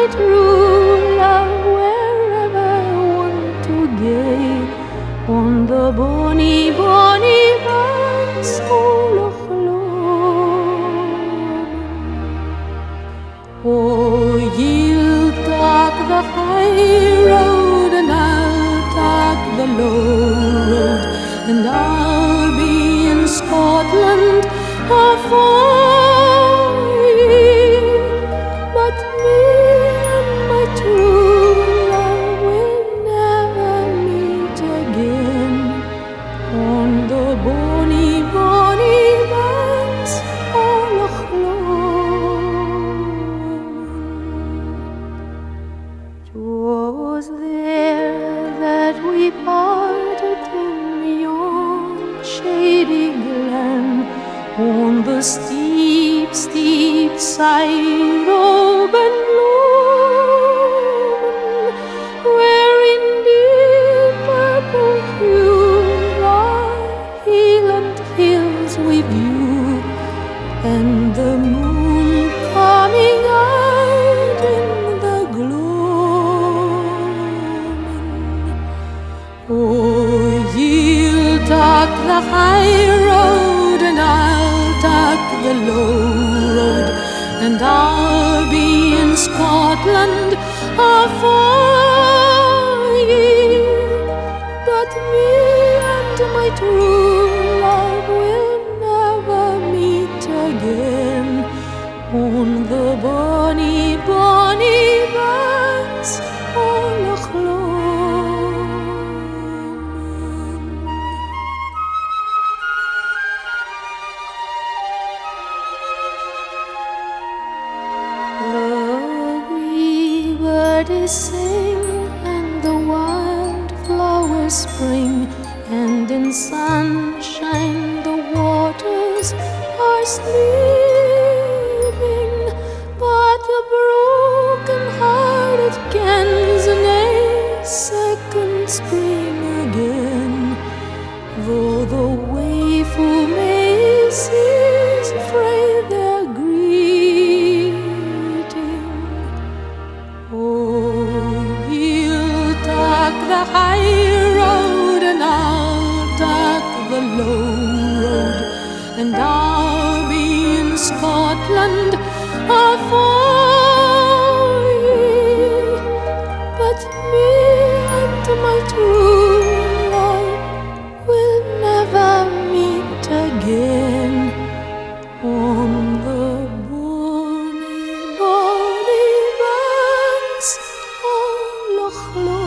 my true love wherever I want to gain on the bonny, bonny banks o Loch Lomond. Oh, ye'll take the high road and I'll take the low road, and I'll be in Scotland afar ye. But me and my true love will never meet again on the bonny, bonny banks o Loch Lomond. 'Twas there that we parted in yon shady glen, on the steep, steep side of Ben Lomond, where in deep purple hue our Highland hills we view, and the moon coming out in the gloaming. Oh, ye'll take the high road and I'll take the low road, and I'll be in Scotland afar ye. But me and my true love will never meet again on the bonny, bonny banks o Loch Lomond. The wee birdies sing and the wildflowers spring, and in sunshine the waters are sleeping. But the broken-hearted kens nae second spring again, though the waeful mazes fray their greeting. Oh, ye'll take the high road and I'll take the low road, and I'll be in Scotland afar ye. But me and my true love will never meet again on the bonny, bonny banks o Loch Lomond.